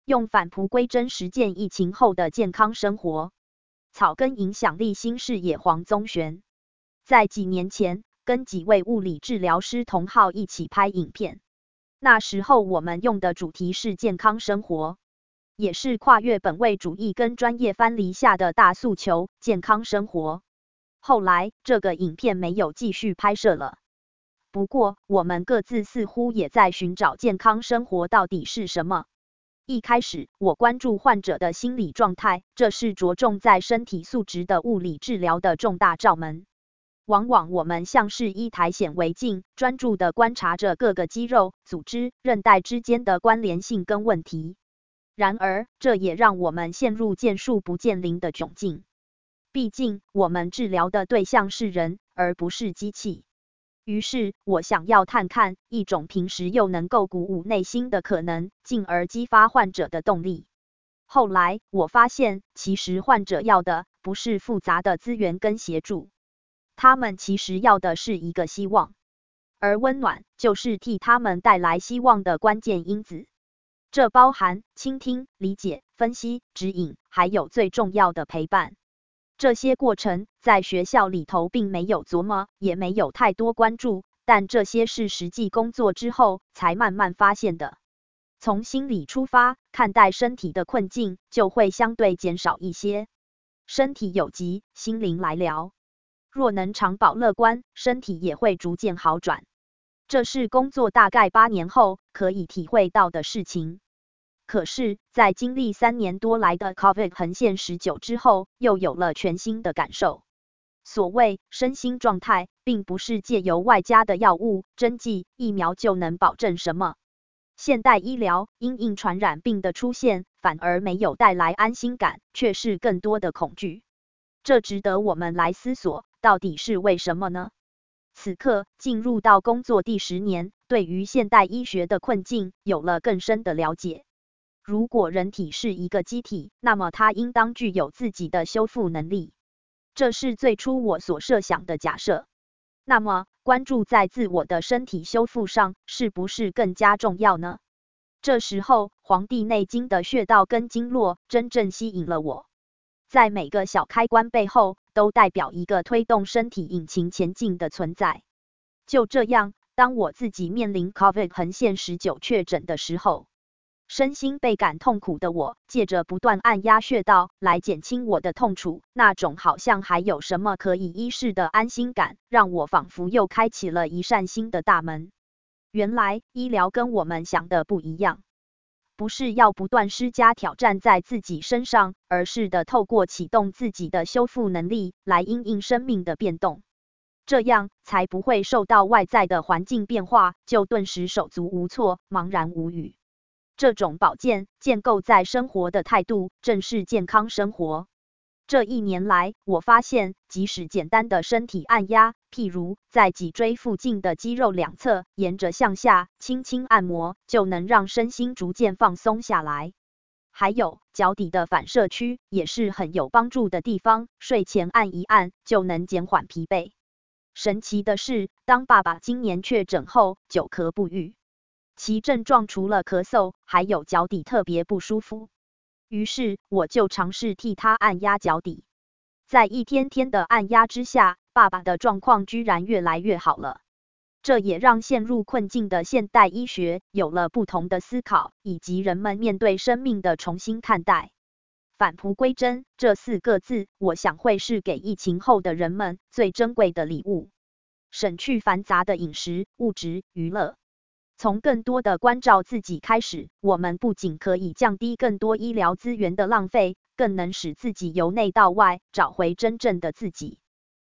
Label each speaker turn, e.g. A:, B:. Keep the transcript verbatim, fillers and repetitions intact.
A: 用返璞归真实践疫情后的健康生活。草根影响力新视野黄宗璇，在几年前跟几位物理治疗师同好一起拍影片，那时候我们用的主题是健康生活，也是跨越本位主义跟专业分离下的大诉求——健康生活。后来这个影片没有继续拍摄了。不过我们各自似乎也在寻找健康生活到底是什么。一开始我关注患者的心理状态，这是着重在身体素质的物理治疗的重大罩门。往往我们像是一台显微镜，专注地观察着各个肌肉、组织、韧带之间的关联性跟问题。然而，这也让我们陷入见树不见林的窘境。毕竟，我们治疗的对象是人，而不是机器。于是，我想要探看一种平时又能够鼓舞内心的可能，进而激发患者的动力。后来，我发现，其实患者要的不是复杂的资源跟协助，他们其实要的是一个希望，而温暖就是替他们带来希望的关键因子。这包含倾听、理解、分析、指引，还有最重要的陪伴。这些过程在学校里头并没有琢磨，也没有太多关注，但这些是实际工作之后才慢慢发现的。从心理出发，看待身体的困境就会相对减少一些。身体有疾，心灵来疗。若能常保乐观，身体也会逐渐好转。这是工作大概八年后可以体会到的事情。可是，在经历三年多来的 COVID 横线十九之后，又有了全新的感受。所谓身心状态，并不是借由外加的药物、针剂、疫苗就能保证什么。现代医疗因应传染病的出现，反而没有带来安心感，却是更多的恐惧。这值得我们来思索，到底是为什么呢？此刻进入到工作第十年，对于现代医学的困境有了更深的了解。如果人体是一个机体，那么它应当具有自己的修复能力。这是最初我所设想的假设。那么，关注在自我的身体修复上，是不是更加重要呢？这时候，《黄帝内经》的穴道跟经络真正吸引了我。在每个小开关背后，都代表一个推动身体引擎前进的存在。就这样，当我自己面临 COVID 横线十九确诊的时候，身心倍感痛苦的我，借着不断按压穴道来减轻我的痛楚，那种好像还有什么可以医治的安心感，让我仿佛又开启了一扇新的大门。原来医疗跟我们想的不一样，不是要不断施加挑战在自己身上，而是的透过启动自己的修复能力来因应生命的变动，这样才不会受到外在的环境变化就顿时手足无措、茫然无语。这种保健建构在生活的态度，正是健康生活。这一年来，我发现，即使简单的身体按压，譬如在脊椎附近的肌肉两侧，沿着向下轻轻按摩，就能让身心逐渐放松下来。还有脚底的反射区也是很有帮助的地方，睡前按一按，就能减缓疲惫。神奇的是，当爸爸今年确诊后，久咳不愈。其症状除了咳嗽，还有脚底特别不舒服。于是我就尝试替他按压脚底。在一天天的按压之下，爸爸的状况居然越来越好了。这也让陷入困境的现代医学有了不同的思考，以及人们面对生命的重新看待。返璞归真这四个字，我想会是给疫情后的人们最珍贵的礼物。省去繁杂的饮食、物质、娱乐。从更多的关照自己开始，我们不仅可以降低更多医疗资源的浪费，更能使自己由内到外找回真正的自己。